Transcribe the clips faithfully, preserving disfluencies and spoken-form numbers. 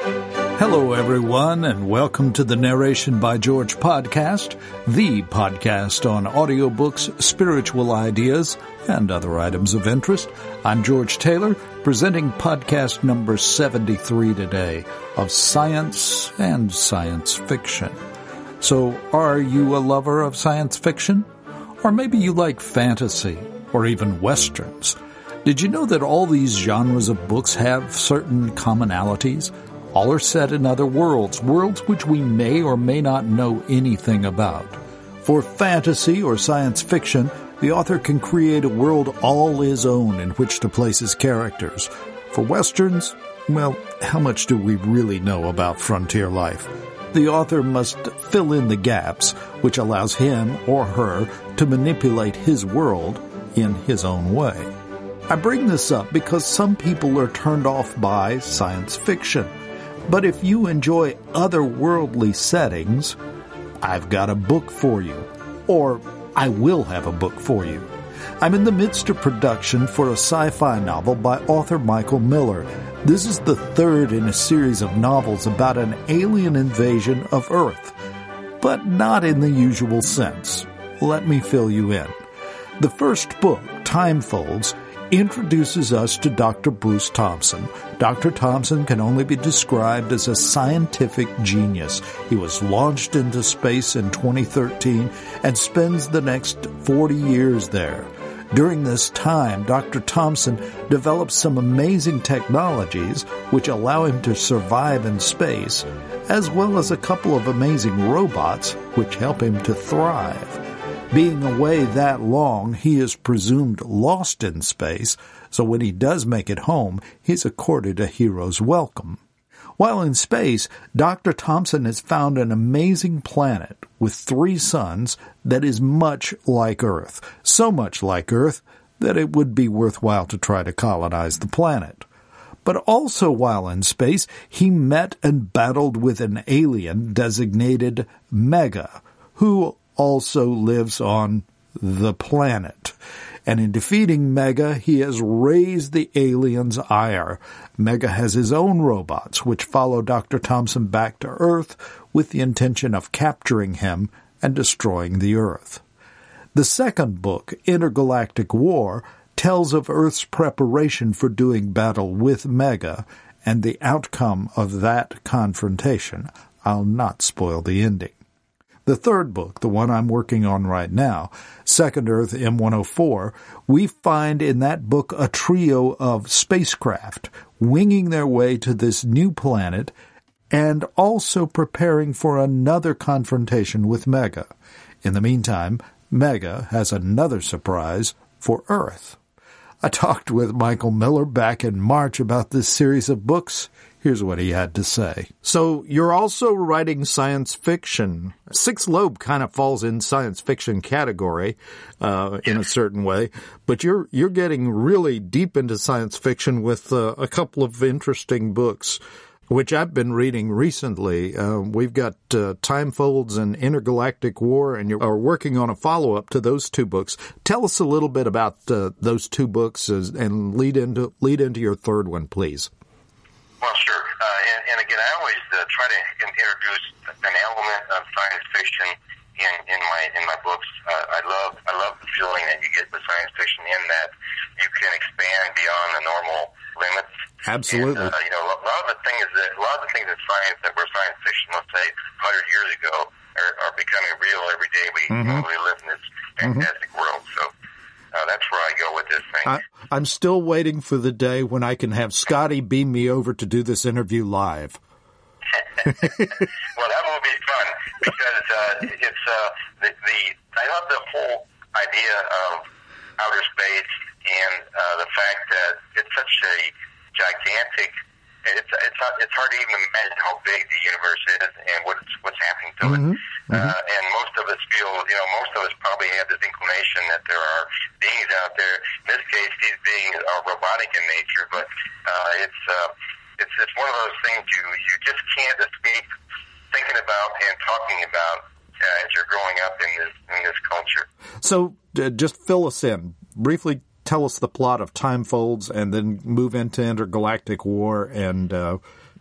Hello, everyone, and welcome to the Narration by George podcast, the podcast on audiobooks, spiritual ideas, and other items of interest. I'm George Taylor, presenting podcast number seventy-three today of science and science fiction. So, are you a lover of science fiction? Or maybe you like fantasy, or even westerns. Did you know that all these genres of books have certain commonalities? All are set in other worlds, worlds which we may or may not know anything about. For fantasy or science fiction, the author can create a world all his own in which to place his characters. For westerns, well, how much do we really know about frontier life? The author must fill in the gaps, which allows him or her to manipulate his world in his own way. I bring this up because some people are turned off by science fiction. But if you enjoy otherworldly settings, I've got a book for you. Or I will have a book for you. I'm in the midst of production for a sci-fi novel by author Michael Miller. This is the third in a series of novels about an alien invasion of Earth, but not in the usual sense. Let me fill you in. The first book, Time Folds, introduces us to Doctor Bruce Thompson. Doctor Thompson can only be described as a scientific genius. He was launched into space in twenty thirteen and spends the next forty years there. During this time, Doctor Thompson develops some amazing technologies which allow him to survive in space, as well as a couple of amazing robots which help him to thrive. Being away that long, he is presumed lost in space, so when he does make it home, he's accorded a hero's welcome. While in space, Doctor Thompson has found an amazing planet with three suns that is much like Earth, so much like Earth that it would be worthwhile to try to colonize the planet. But also while in space, he met and battled with an alien designated Mega, who also lives on the planet. And in defeating Mega, he has raised the alien's ire. Mega has his own robots, which follow Doctor Thompson back to Earth with the intention of capturing him and destroying the Earth. The second book, Intergalactic War, tells of Earth's preparation for doing battle with Mega and the outcome of that confrontation. I'll not spoil the ending. The third book, the one I'm working on right now, Second Earth M one oh four, we find in that book a trio of spacecraft winging their way to this new planet and also preparing for another confrontation with Mega. In the meantime, Mega has another surprise for Earth. I talked with Michael Miller back in March about this series of books. Here's what he had to say. So you're also writing science fiction. Sixth Lobe kind of falls in science fiction category uh, in a certain way, but you're you're getting really deep into science fiction with uh, a couple of interesting books, which I've been reading recently. Uh, we've got uh, Time Folds and Intergalactic War, and you are working on a follow-up to those two books. Tell us a little bit about uh, those two books as, and lead into lead into your third one, please. Well, sure. Uh, and, and again, I always uh, try to introduce an element of science fiction in, in my in my books. Uh, I love I love the feeling that you get with science fiction in that you can expand beyond the normal limits. Absolutely. And, uh, you know, a lot of the things that a lot of the things in science that were science fiction, let's say, one hundred years ago, are, are becoming real every day. We mm-hmm. you know, we live in this fantastic mm-hmm. world. So. Uh, that's where I go with this thing. I, I'm still waiting for the day when I can have Scotty beam me over to do this interview live. Well, that will be fun because uh, it's uh, the, the I love the whole idea of outer space and uh, the fact that it's such a gigantic. It's it's not, it's hard to even imagine how big the universe is and what's what's happening to mm-hmm. it. Uh, and most of us feel, you know, most of us probably have this inclination that there are beings out there. In this case, these beings are robotic in nature, but uh, it's uh, it's it's one of those things you you just can't escape thinking about and talking about uh, as you're growing up in this in this culture. So, uh, just fill us in briefly. Tell us the plot of Time Folds, and then move into Intergalactic War, and uh,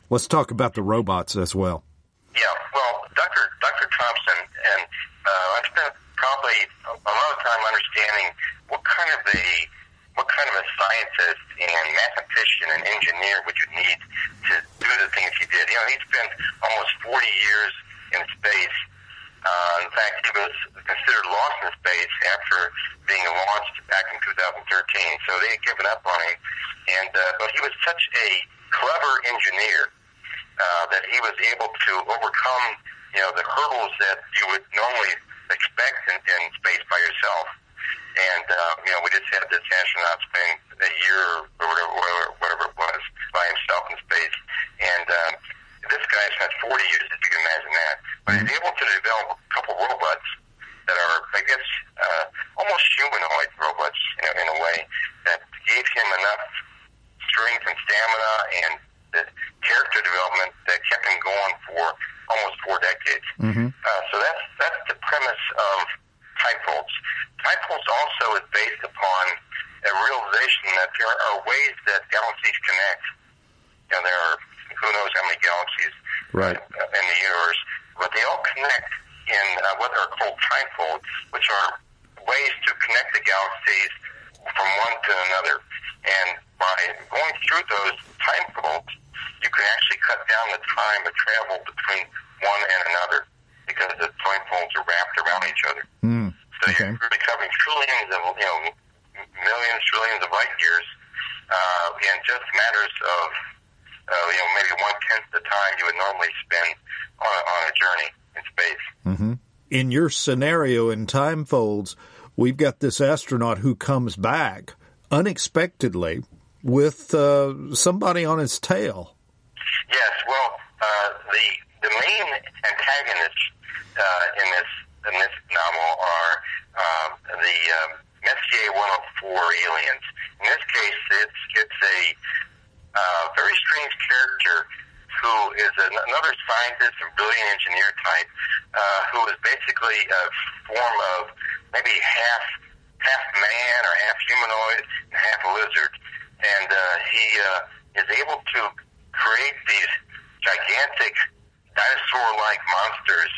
Let's talk about the robots as well. Yeah, well, Doctor Doctor Thompson, and uh, I spent probably a lot of time understanding what kind of a what kind of a scientist and mathematician and engineer would you need to do the things he did. You know, he spent almost forty years in space. Uh, in fact, he was considered lost in space after being launched back in two thousand thirteen. So they had given up on him, and uh, but he was such a clever engineer uh, that he was able to overcome, you know, the hurdles that you would normally expect in, in space by yourself. And uh, you know, we just had this astronaut spend a year or whatever, whatever, whatever it was by himself in space, and uh, this guy spent forty years, if you can imagine that. But he's able to develop a couple robots that are, I guess, uh, almost humanoid robots, you know, in a way, that gave him enough strength and stamina and the character development that kept him going for almost four decades. Mm-hmm. Uh, so that's that's the premise of Timefolds. Timefolds also is based upon a realization that there are ways that galaxies connect. You know, there are who knows how many galaxies right. in the universe, but they all connect in uh, what are called timefolds, which are ways to connect the galaxies from one to another. And by going through those timefolds, you can actually cut down the time of travel between one and another because the timefolds are wrapped around each other. Mm, so okay. you're really covering trillions of, you know, millions, trillions of light years uh, in just matters of Uh, you know, maybe one-tenth the time you would normally spend on a, on a journey in space. Mm-hmm. In your scenario in Timefolds, we've got this astronaut who comes back unexpectedly with uh, somebody on his tail. Yes, well, uh, the the main antagonists uh, in this in this novel are um, the um, Messier one oh four aliens. In this case, it's it's a Uh, very strange character who is an, another scientist and brilliant engineer type uh, who is basically a form of maybe half half man or half humanoid and half lizard. And uh, he uh, is able to create these gigantic dinosaur-like monsters,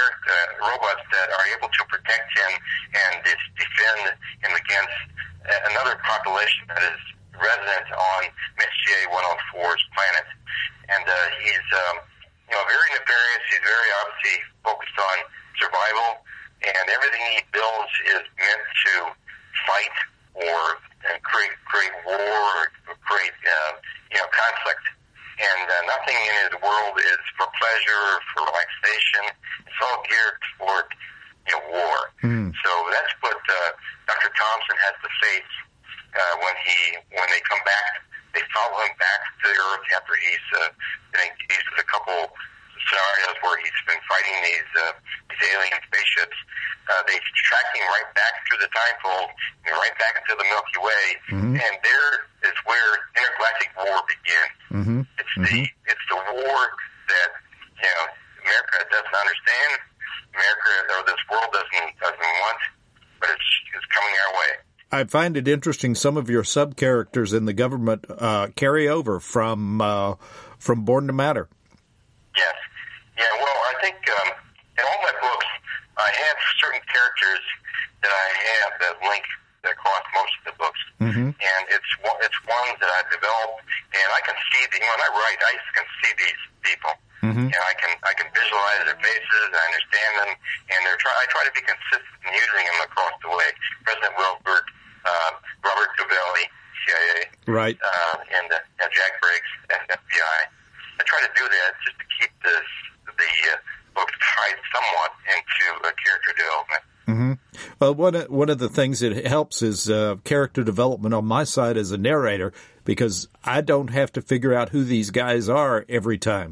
uh, robots that are able to protect him and defend him against another population that is resident on Messier one oh four's planet. And uh, he's, um, you know, very nefarious. He's very obviously focused on survival, and everything he builds is meant to fight or uh, create create war or create, uh, you know, conflict. And uh, nothing in his world is for pleasure or for relaxation. It's all geared toward, you know, war. Mm. So that's what uh, Doctor Thompson has to face. Uh, when he when they come back, they follow him back to the Earth after he's uh, been engaged with a couple scenarios where he's been fighting these uh, these alien spaceships. Uh, they track him right back through the timefold and right back into the Milky Way, mm-hmm. and there is where intergalactic war begins. Mm-hmm. It's mm-hmm. the it's the war that, you know, America doesn't understand, America or this world doesn't doesn't want, but it's it's coming our way. I find it interesting some of your sub-characters in the government uh, carry over from uh, from Born to Matter. Yes. Yeah, well, I think um, in all my books, I have certain characters that I have that link across most of the books. Mm-hmm. And it's it's ones that I've developed, and I can see, the, when I write, I can see these people. Mm-hmm. And I can I can visualize their faces, and I understand them, and they're try, I try to be consistent in using them across the way. President Wilbert, Uh, Robert Cavelli, C I A, right, uh, and uh, Jack Briggs, and F B I. I try to do that just to keep this the uh, book tied somewhat into uh, character development. Mm-hmm. Well, one of, one of the things that helps is uh, character development on my side as a narrator, because I don't have to figure out who these guys are every time.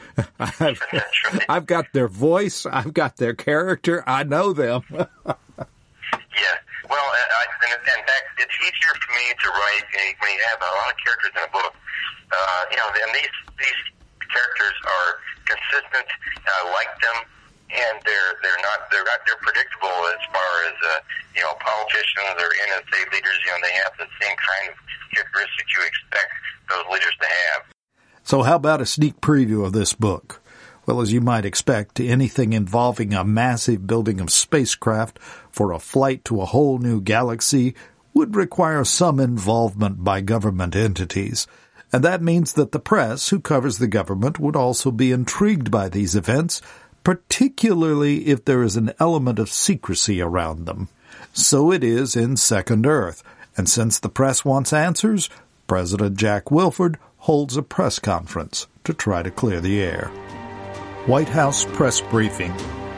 I've, right. I've got their voice, I've got their character, I know them. Yeah. Well, I, and in fact, it's easier for me to write a, when you have a lot of characters in a book. Uh, you know, and these these characters are consistent. I like them, and they're they're not they're not they're predictable as far as uh, you know, politicians or N S A leaders. You know, they have the same kind of characteristics you expect those leaders to have. So how about a sneak preview of this book? Well, as you might expect, anything involving a massive building of spacecraft for a flight to a whole new galaxy would require some involvement by government entities. And that means that the press, who covers the government, would also be intrigued by these events, particularly if there is an element of secrecy around them. So it is in Second Earth, and since the press wants answers, President Jack Wilford holds a press conference to try to clear the air. White House press briefing.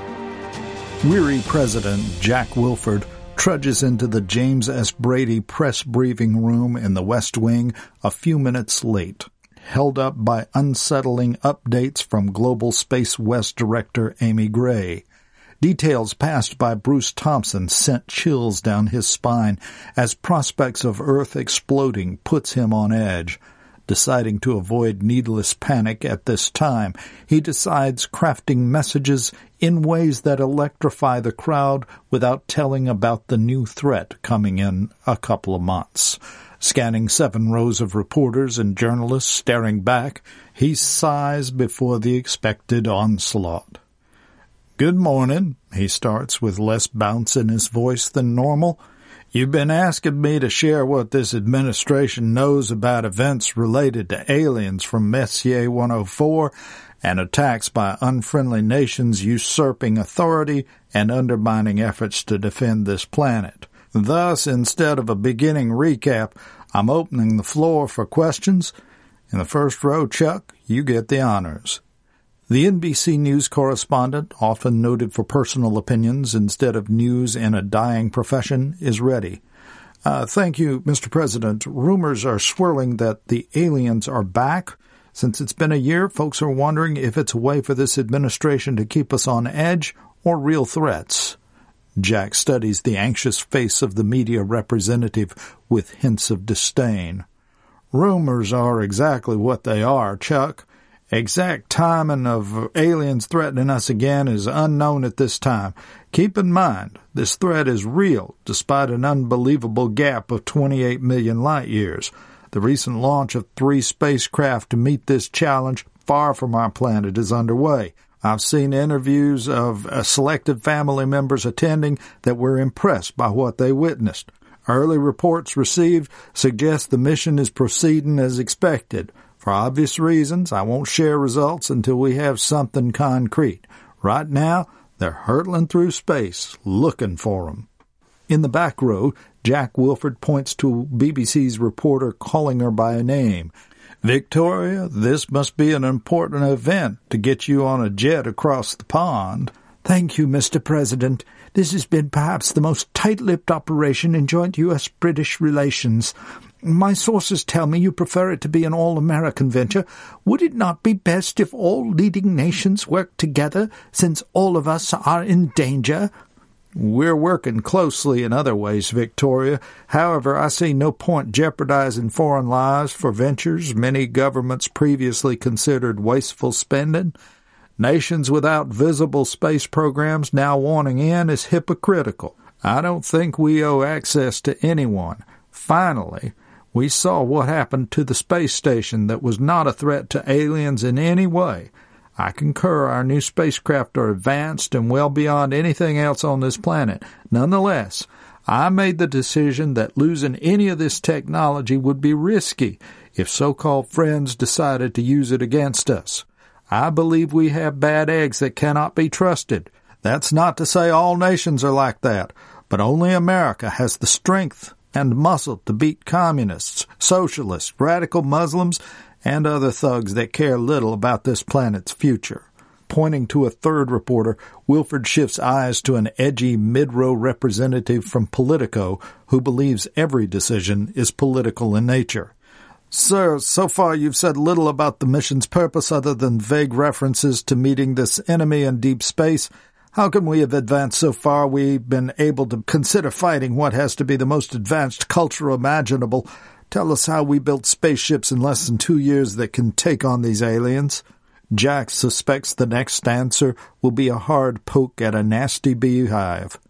Weary President Jack Wilford trudges into the James S. Brady press briefing room in the West Wing a few minutes late, held up by unsettling updates from Global Space West Director Amy Gray. Details passed by Bruce Thompson sent chills down his spine as prospects of Earth exploding puts him on edge. Deciding to avoid needless panic at this time, he decides crafting messages in ways that electrify the crowd without telling about the new threat coming in a couple of months. Scanning seven rows of reporters and journalists staring back, he sighs before the expected onslaught. "Good morning," he starts with less bounce in his voice than normal. "You've been asking me to share what this administration knows about events related to aliens from Messier one oh four and attacks by unfriendly nations usurping authority and undermining efforts to defend this planet. Thus, instead of a beginning recap, I'm opening the floor for questions. In the first row, Chuck, you get the honors." The N B C News correspondent, often noted for personal opinions instead of news in a dying profession, is ready. Uh, thank you, Mister President. Rumors are swirling that the aliens are back. Since it's been a year, folks are wondering if it's a way for this administration to keep us on edge or real threats. Jack studies the anxious face of the media representative with hints of disdain. Rumors are exactly what they are, Chuck. Exact timing of aliens threatening us again is unknown at this time. Keep in mind, this threat is real, despite an unbelievable gap of twenty-eight million light-years. The recent launch of three spacecraft to meet this challenge far from our planet is underway. I've seen interviews of uh, selected family members attending that were impressed by what they witnessed. Early reports received suggest the mission is proceeding as expected. For obvious reasons, I won't share results until we have something concrete. Right now, they're hurtling through space, looking for them. In the back row, Jack Wilford points to B B C's reporter calling her by a name. "Victoria, this must be an important event to get you on a jet across the pond." "Thank you, Mister President. This has been perhaps the most tight-lipped operation in joint U S British relations. My sources tell me you prefer it to be an all-American venture. Would it not be best if all leading nations worked together, since all of us are in danger?" "We're working closely in other ways, Victoria. However, I see no point jeopardizing foreign lives for ventures many governments previously considered wasteful spending. Nations without visible space programs now wanting in is hypocritical. I don't think we owe access to anyone. Finally, we saw what happened to the space station that was not a threat to aliens in any way. I concur our new spacecraft are advanced and well beyond anything else on this planet. Nonetheless, I made the decision that losing any of this technology would be risky if so-called friends decided to use it against us. I believe we have bad eggs that cannot be trusted. That's not to say all nations are like that, but only America has the strength and muscle to beat communists, socialists, radical Muslims, and other thugs that care little about this planet's future." Pointing to a third reporter, Wilford shifts eyes to an edgy mid-row representative from Politico who believes every decision is political in nature. "Sir, so far you've said little about the mission's purpose other than vague references to meeting this enemy in deep space. How can we have advanced so far we've been able to consider fighting what has to be the most advanced culture imaginable? Tell us how we built spaceships in less than two years that can take on these aliens." Jack suspects the next answer will be a hard poke at a nasty beehive.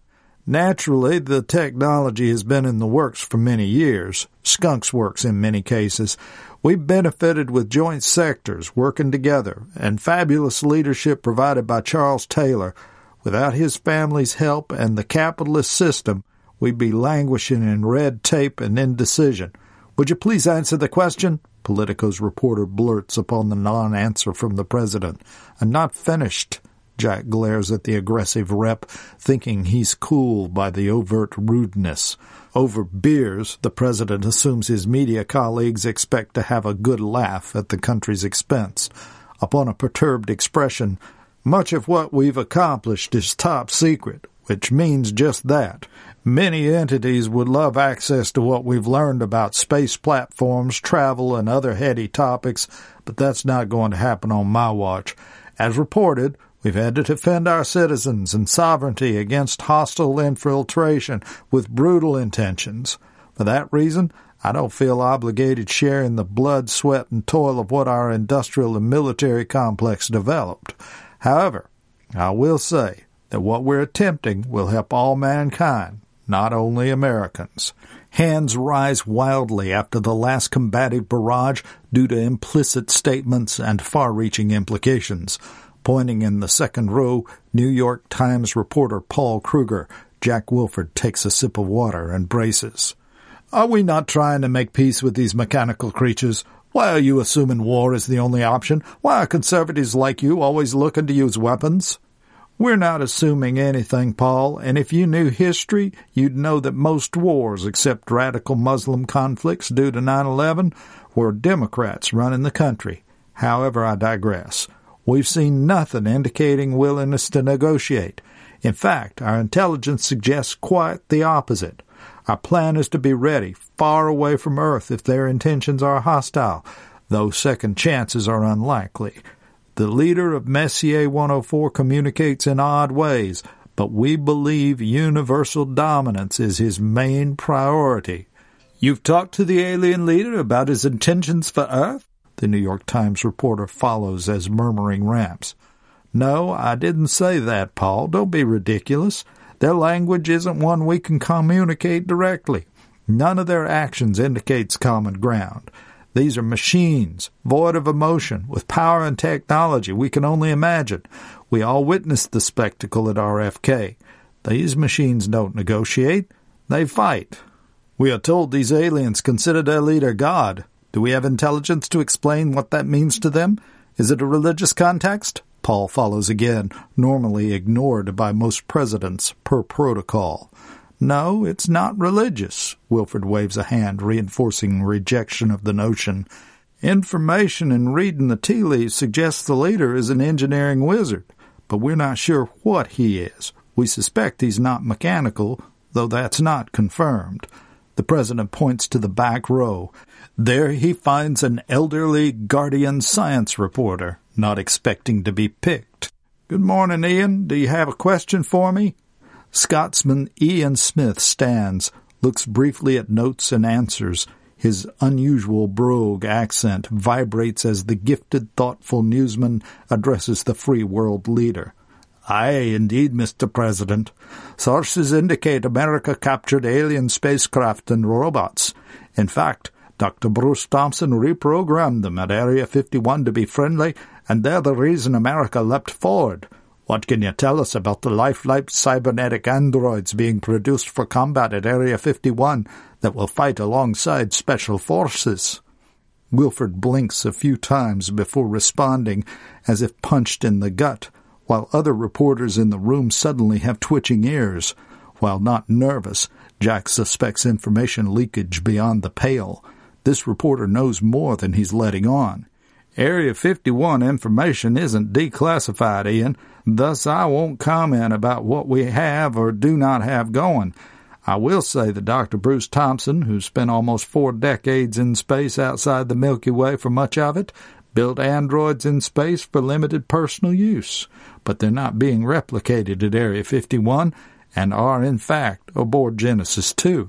Naturally, the technology has been in the works for many years, skunks works in many cases. We've benefited with joint sectors working together and fabulous leadership provided by Charles Taylor. Without his family's help and the capitalist system, we'd be languishing in red tape and indecision. Would you please answer the question? Politico's reporter blurts upon the non-answer from the president. I'm not finished. Jack glares at the aggressive rep, thinking he's cooled by the overt rudeness. Over beers, the president assumes his media colleagues expect to have a good laugh at the country's expense. Upon a perturbed expression, much of what we've accomplished is top secret, which means just that. Many entities would love access to what we've learned about space platforms, travel, and other heady topics, but that's not going to happen on my watch. As reported, we've had to defend our citizens and sovereignty against hostile infiltration with brutal intentions. For that reason, I don't feel obligated sharing the blood, sweat, and toil of what our industrial and military complex developed. However, I will say that what we're attempting will help all mankind, not only Americans. Hands rise wildly after the last combative barrage due to implicit statements and far-reaching implications. Pointing in the second row, New York Times reporter Paul Kruger, Jack Wilford takes a sip of water and braces. Are we not trying to make peace with these mechanical creatures? Why are you assuming war is the only option? Why are conservatives like you always looking to use weapons? We're not assuming anything, Paul, and if you knew history, you'd know that most wars, except radical Muslim conflicts due to nine eleven, were Democrats running the country. However, I digress. We've seen nothing indicating willingness to negotiate. In fact, our intelligence suggests quite the opposite. Our plan is to be ready, far away from Earth if their intentions are hostile, though second chances are unlikely. The leader of Messier one oh four communicates in odd ways, but we believe universal dominance is his main priority. You've talked to the alien leader about his intentions for Earth? The New York Times reporter follows as murmuring ramps. No, I didn't say that, Paul. Don't be ridiculous. Their language isn't one we can communicate directly. None of their actions indicates common ground. These are machines, void of emotion, with power and technology we can only imagine. We all witnessed the spectacle at R F K. These machines don't negotiate. They fight. We are told these aliens consider their leader God. Do we have intelligence to explain what that means to them? Is it a religious context? Paul follows again, normally ignored by most presidents per protocol. No, it's not religious. Wilford waves a hand, reinforcing rejection of the notion. Information in reading the tea leaves suggests the leader is an engineering wizard, but we're not sure what he is. We suspect he's not mechanical, though that's not confirmed. The president points to the back row. There he finds an elderly Guardian science reporter, not expecting to be picked. Good morning, Ian. Do you have a question for me? Scotsman Ian Smith stands, looks briefly at notes and answers. His unusual brogue accent vibrates as the gifted, thoughtful newsman addresses the free world leader. Aye, indeed, Mister President. Sources indicate America captured alien spacecraft and robots. In fact, Doctor Bruce Thompson reprogrammed them at Area fifty-one to be friendly, and they're the reason America leapt forward. What can you tell us about the lifelike cybernetic androids being produced for combat at Area fifty-one that will fight alongside special forces? Wilford blinks a few times before responding, as if punched in the gut, while other reporters in the room suddenly have twitching ears. While not nervous, Jack suspects information leakage beyond the pale. This reporter knows more than he's letting on. Area fifty-one information isn't declassified, Ian. Thus, I won't comment about what we have or do not have going. I will say that Doctor Bruce Thompson, who spent almost four decades in space outside the Milky Way for much of it, built androids in space for limited personal use. But they're not being replicated at Area fifty-one and are, in fact, aboard Genesis two.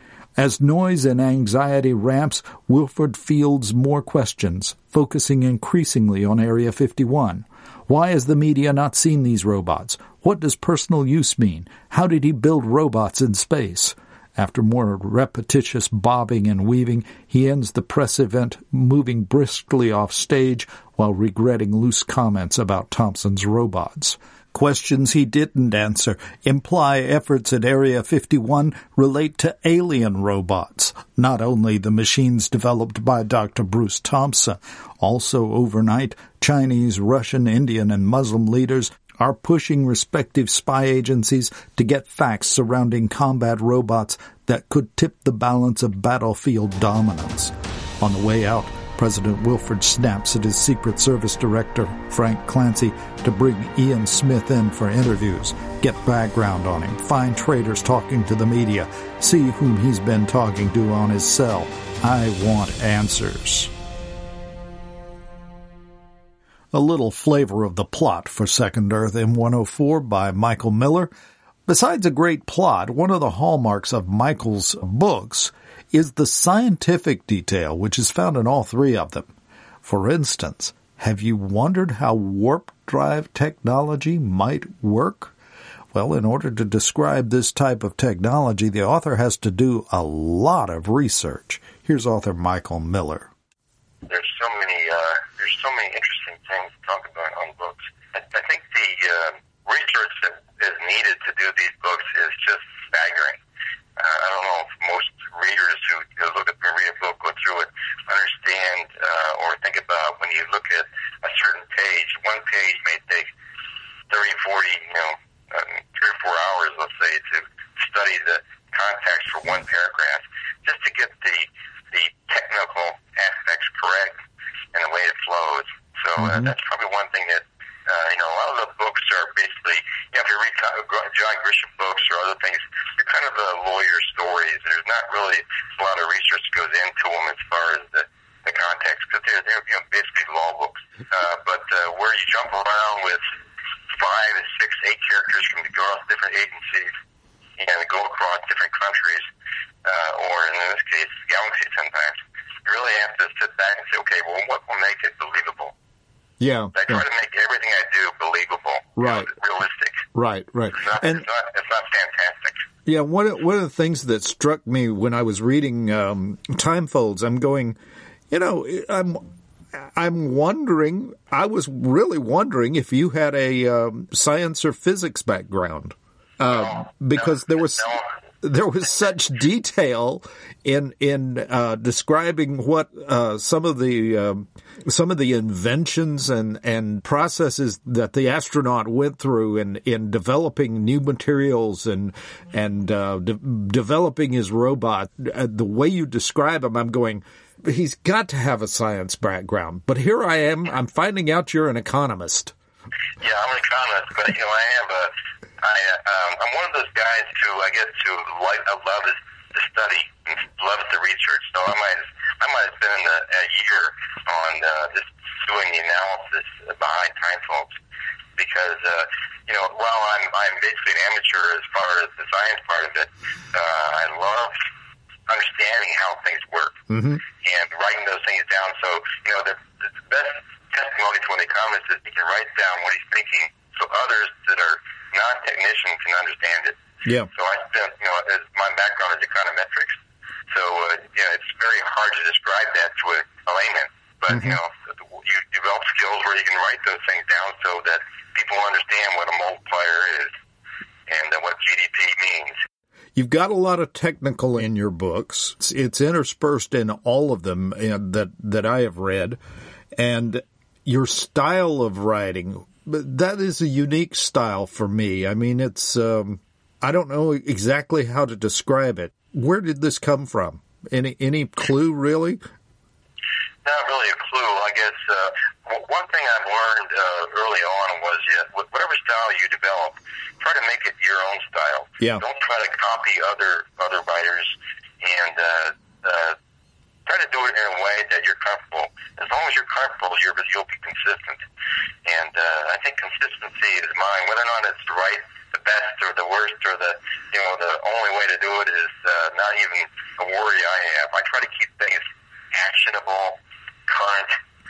As noise and anxiety ramps, Wilford fields more questions, focusing increasingly on Area fifty-one. Why has the media not seen these robots? What does personal use mean? How did he build robots in space? After more repetitious bobbing and weaving, he ends the press event moving briskly off stage while regretting loose comments about Thompson's robots. Questions he didn't answer imply efforts at Area fifty-one relate to alien robots, not only the machines developed by Doctor Bruce Thompson. Also overnight, Chinese, Russian, Indian, and Muslim leaders are pushing respective spy agencies to get facts surrounding combat robots that could tip the balance of battlefield dominance. On the way out, President Wilford snaps at his Secret Service Director, Frank Clancy, to bring Ian Smith in for interviews, get background on him, find traitors talking to the media, see whom he's been talking to on his cell. I want answers. A little flavor of the plot for Second Earth M one oh four by Michael Miller. Besides a great plot, one of the hallmarks of Michael's books is the scientific detail, which is found in all three of them. For instance, have you wondered how warp drive technology might work? Well, in order to describe this type of technology, the author has to do a lot of research. Here's author Michael Miller. There's so many, uh, there's so many interesting things to talk about on books. I, I think the uh, research that is needed to do these books is just staggering. Uh, I don't know if most readers who you know, look at and read a book, go through it, understand uh, or think about when you look at a certain page. One page may take thirty, forty, you know, um, three or four hours, let's say, to study the context for one paragraph, just to get the the technical aspects correct and the way it flows. So uh, mm-hmm. that's probably one thing that, uh, you know, a lot of the books are basically, you know, if you read John Grisham books or other things, they're kind of uh, lawyer stories. There's not really a lot of research that goes into them as far as the, the context, because they're, they're you know, basically law books. Uh, but uh, where you jump around with five, six, eight characters from across different agencies and go across different countries, uh, or in this case, galaxies sometimes, you really have to sit back and say, okay, well, what will make it believable? Yeah. I try yeah. to make everything I do believable, right. you know, realistic. Right, right. It's not, and it's not, it's not fantastic. Yeah, one of, one of the things that struck me when I was reading um, Time Folds, I'm going, you know, I'm I'm wondering, I was really wondering if you had a um, science or physics background, uh, no, because no, there was no. there was such detail in in uh, describing what uh, some of the um, some of the inventions and, and processes that the astronaut went through in, in developing new materials and and uh, de- developing his robot. Uh, the way you describe him, I'm going, he's got to have a science background. But here I am, I'm finding out you're an economist. Yeah, I'm an economist, but you know, I have a, I, um, I'm one of those guys who I guess who like, I love is to study and loves the research. So I might, I might have spent a, a year on uh, just doing the analysis behind Time Folds, because uh, you know, while I'm, I'm basically an amateur as far as the science part of it, uh, I love understanding how things work mm-hmm. and writing those things down. So you know, the, the best testimony to an economist is he can write down what he's thinking, so others that are non-technicians can understand it. Yeah. So I spent, you know, as my background is econometrics, so uh, you know, it's very hard to describe that to a, a layman. But mm-hmm. you know, you develop skills where you can write those things down so that people understand what a multiplier is and uh, what G D P means. You've got a lot of technical in your books. It's, it's interspersed in all of them uh, that that I have read, and your style of writing, that is a unique style for me. I mean, it's, um, I don't know exactly how to describe it. Where did this come from? Any any clue, really? Not really a clue. I guess uh, one thing I've learned uh, early on was yeah, whatever style you develop, try to make it your own style. Yeah. Don't try to copy other other writers, and uh, uh, try to do it in a way that you're comfortable. As long as you're comfortable, you're, you'll be consistent. And uh, I think consistency is mine. Whether or not it's the right, the best, or the worst, or the you know the only way to do it is uh, not even a worry I have. I try to keep things actionable, current,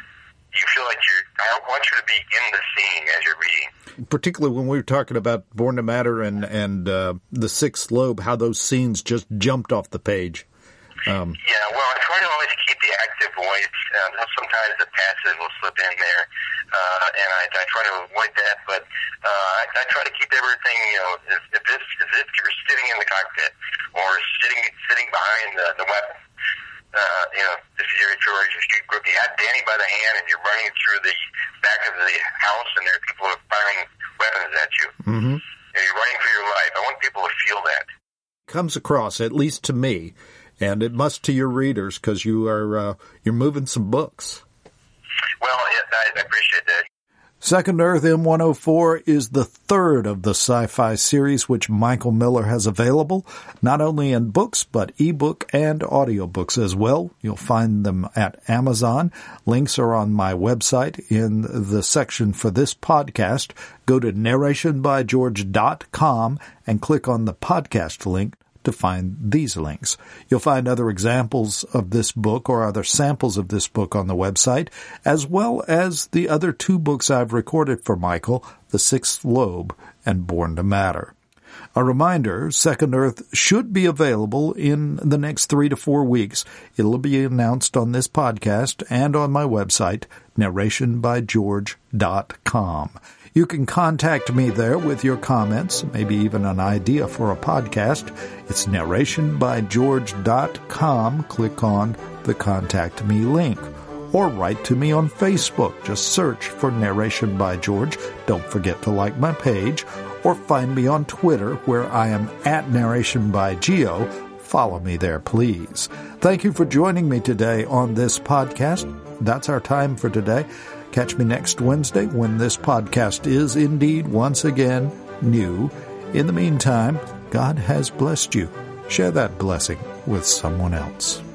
you feel like you're, I want you to be in the scene as you're reading. Particularly when we were talking about Born to Matter and, and uh, The Sixth Lobe, how those scenes just jumped off the page. Um, yeah, well, I try to always keep the active voice. Um, sometimes the passive will slip in there, uh, and I, I try to avoid that. But uh, I, I try to keep everything, you know, if, if this, as if you're sitting in the cockpit or sitting sitting behind the, the weapon. Uh, you know, if you're if you're a street group, you have Danny by the hand, and you're running through the back of the house, and there are people who are firing weapons at you. Mm-hmm. And you're running for your life. I want people to feel that. Comes across, at least to me. And it must to your readers, because you are uh, you're moving some books. Well, I, I appreciate that. Second Earth M one oh four is the third of the sci-fi series which Michael Miller has available, not only in books, but ebook and audiobooks as well. You'll find them at Amazon. Links are on my website in the section for this podcast. Go to narration by george dot com and click on the podcast link to find these links. You'll find other examples of this book or other samples of this book on the website, as well as the other two books I've recorded for Michael, The Sixth Lobe and Born to Matter. A reminder, Second Earth should be available in the next three to four weeks. It'll be announced on this podcast and on my website, narration by george dot com. You can contact me there with your comments, maybe even an idea for a podcast. It's narration by george dot com. Click on the Contact Me link. Or write to me on Facebook. Just search for Narration by George. Don't forget to like my page. Or find me on Twitter, where I am at Narration by Geo. Follow me there, please. Thank you for joining me today on this podcast. That's our time for today. Catch me next Wednesday when this podcast is indeed once again new. In the meantime, God has blessed you. Share that blessing with someone else.